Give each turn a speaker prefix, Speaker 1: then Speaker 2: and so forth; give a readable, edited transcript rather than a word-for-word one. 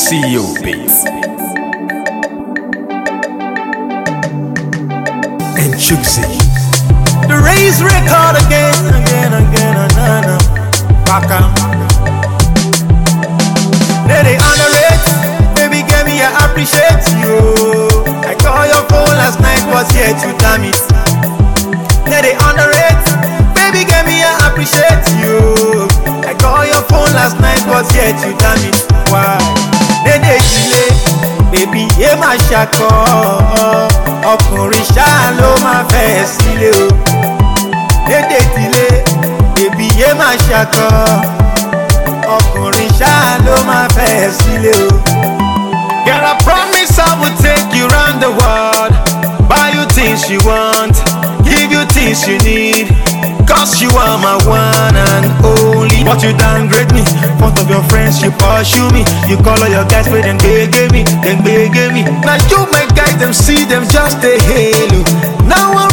Speaker 1: CEO Beats and Juicy.
Speaker 2: The race record again. Baka. They underrate, baby, get me, I appreciate you. I call your phone last night, was here to damn it. They underrate, baby, get me, I appreciate you. I call your phone last night, was here to damn it. Why? They delay, baby, ye ma shako. Ọkùnrin ṣá ló máa fẹ́ sílé o. They delay, baby, ye ma shako. Ọkùnrin ṣá ló máa fẹ́ sílé o.
Speaker 1: Girl, I promise I will take you round the world, buy you things you want, give you things you need, cause you are my one and only. But you downgrade me, front of your friends you pursue me, you call all your guys but then beg me. Now you make guys them see them just a halo. Now